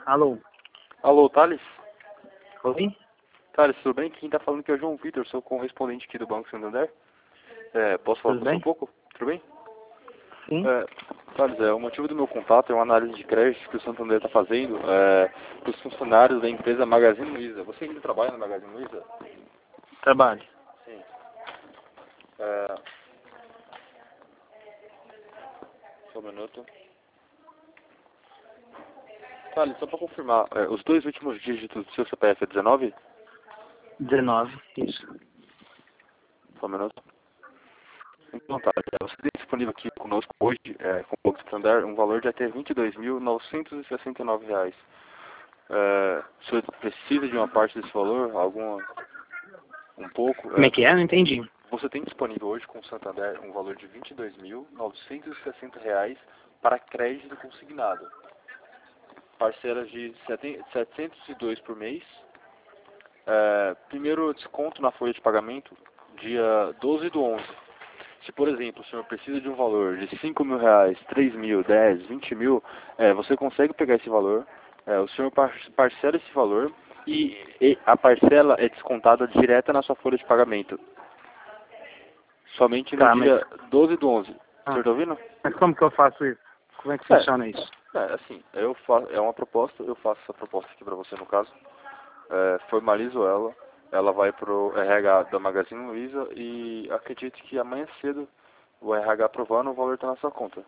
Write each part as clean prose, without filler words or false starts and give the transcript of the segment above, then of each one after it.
Alô? Alô, Thales? Oi? Thales, tudo bem? Quem está falando aqui é o João Vitor, sou correspondente aqui do Banco Santander. Posso falar Tudo com você bem? um pouco? Tudo bem? Sim? Thales, o motivo do meu contato é uma análise de crédito que o Santander está fazendo para os funcionários da empresa Magazine Luiza. Você ainda trabalha na Magazine Luiza? Trabalho. Sim. É, Só um minuto. Thales, só para confirmar, os dois últimos dígitos do seu CPF é 19? 19, isso. Só um minuto. Então, tá, você tem disponível aqui conosco hoje, com o Banco Santander, um valor de até R$ 22.969. O senhor precisa de uma parte desse valor? Um pouco? Como é que é? Não entendi. Você tem disponível hoje com o Santander um valor de R$ 22.960 para crédito consignado. Parcelas de 702 por mês. Primeiro desconto na folha de pagamento, dia 12/11. Se, por exemplo, o senhor precisa de um valor de R$ 5.000, 3.000, 10, 20.000, você consegue pegar esse valor, o senhor parcela esse valor e a parcela é descontada direta na sua folha de pagamento. Somente no Tá, mas... dia 12/11. O senhor está ouvindo? Mas como que eu faço isso? Como é que funciona isso? Assim, é uma proposta, eu faço essa proposta aqui para você no caso, formalizo ela vai pro RH da Magazine Luiza e acredito que amanhã cedo o RH aprovando o valor está na sua conta.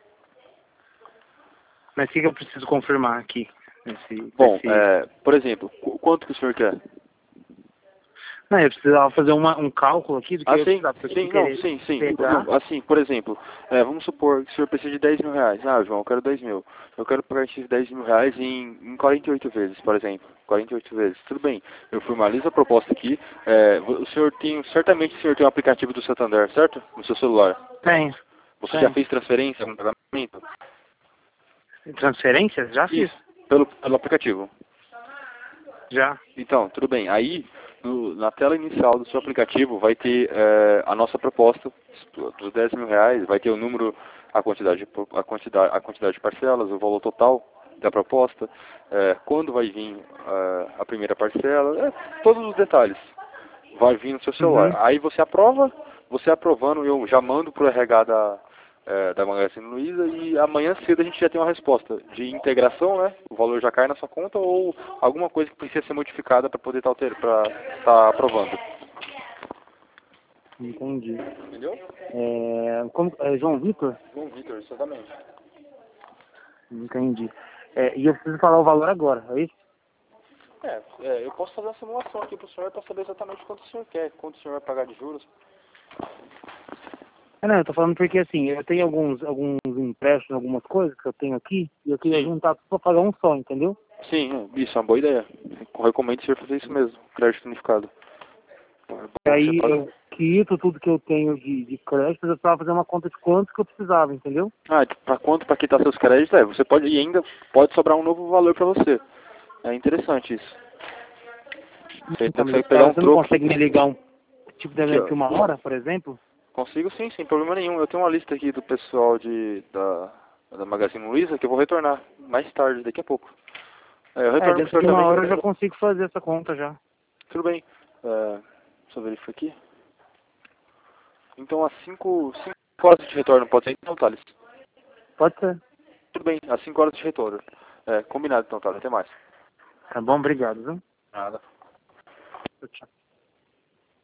Mas o que eu preciso confirmar aqui? Bom, por exemplo, quanto que o senhor quer? Não, eu precisava fazer um cálculo aqui do que eu precisava. Sim. Pegar. Não, assim, por exemplo, vamos supor que o senhor precisa de R$ 10.000. Ah, João, eu quero 10.000. Eu quero pagar esses R$ 10.000 em 48 vezes, por exemplo. 48 vezes. Tudo bem. Eu formalizo a proposta aqui. Certamente o senhor tem um aplicativo do Santander, certo? No seu celular. Tenho. Você já fez transferência, algum pagamento? Transferência? Já fiz. Isso, pelo aplicativo. Já. Então, tudo bem. Aí, na tela inicial do seu aplicativo, vai ter a nossa proposta dos R$ 10.000, vai ter o número, a quantidade de parcelas, o valor total da proposta, quando vai vir a primeira parcela, todos os detalhes. Vai vir no seu celular. Uhum. Aí você aprova, você aprovando, eu já mando para o RH da Magazine Luiza e amanhã cedo a gente já tem uma resposta de integração, né? O valor já cai na sua conta ou alguma coisa que precisa ser modificada para poder estar aprovando. Entendi. Entendeu? João Vitor? João Vitor, exatamente. Entendi. E eu preciso falar o valor agora, é isso? Eu posso fazer uma simulação aqui para o senhor para saber exatamente quanto o senhor quer, quanto o senhor vai pagar de juros. Não, eu tô falando porque assim, eu tenho alguns empréstimos, algumas coisas que eu tenho aqui, e eu queria juntar tudo pra pagar um só, entendeu? Sim, isso é uma boa ideia. Eu recomendo o senhor fazer isso mesmo, crédito unificado. E aí eu quito tudo que eu tenho de crédito, eu precisava fazer uma conta de quanto que eu precisava, entendeu? Para quanto para quitar seus créditos, você pode, e ainda pode sobrar um novo valor para você. É interessante isso. Você ainda Então, mas consegue pegar um você não troco. consegue me ligar Aqui, daqui uma hora, por exemplo? Consigo sim, sem problema nenhum. Eu tenho uma lista aqui do pessoal da Magazine Luiza que eu vou retornar mais tarde, daqui a pouco. Eu retorno pro Dentro senhor de uma também. hora eu já consigo fazer essa conta já. Tudo bem. Deixa eu verificar aqui. Então, às 5 horas de retorno, pode ser então, Thales? Pode ser. Tudo bem, às 5 horas de retorno. Combinado então, Thales. Até mais. Tá bom, obrigado, viu? Nada. Tchau.